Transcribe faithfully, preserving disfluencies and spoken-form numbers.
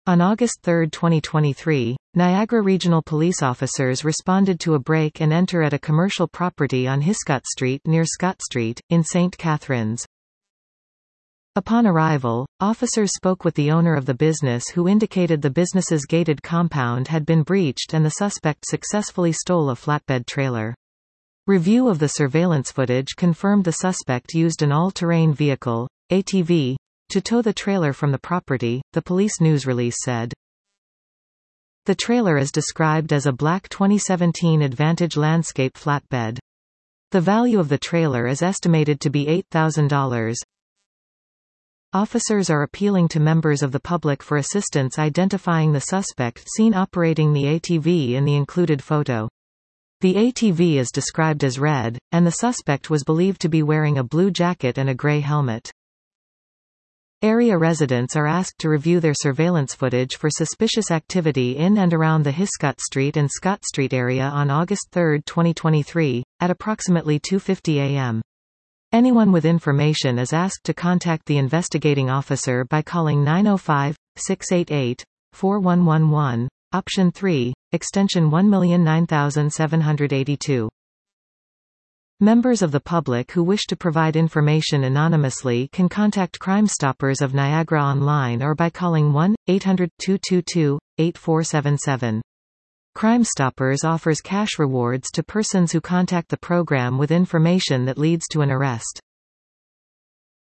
On August third twenty twenty-three, Niagara Regional Police officers responded to a break and enter at a commercial property on Hiscott Street near Scott Street, in Saint Catharines. Upon arrival, officers spoke with the owner of the business, who indicated the business's gated compound had been breached and the suspect successfully stole a flatbed trailer. Review of the surveillance footage confirmed the suspect used an all-terrain vehicle, A T V, to tow the trailer from the property, the police news release said. The trailer is described as a black twenty seventeen Advantage Landscape flatbed. The value of the trailer is estimated to be eight thousand dollars. Officers are appealing to members of the public for assistance identifying the suspect seen operating the A T V in the included photo. The A T V is described as red, and the suspect was believed to be wearing a blue jacket and a gray helmet. Area residents are asked to review their surveillance footage for suspicious activity in and around the Hiscott Street and Scott Street area on August third twenty twenty-three, at approximately two fifty a m Anyone with information is asked to contact the investigating officer by calling nine oh five, six eight eight, four one one one, option three, extension one nine seven eight two. Members of the public who wish to provide information anonymously can contact Crime Stoppers of Niagara online or by calling one eight hundred, two two two, eight four seven seven. Crime Stoppers offers cash rewards to persons who contact the program with information that leads to an arrest.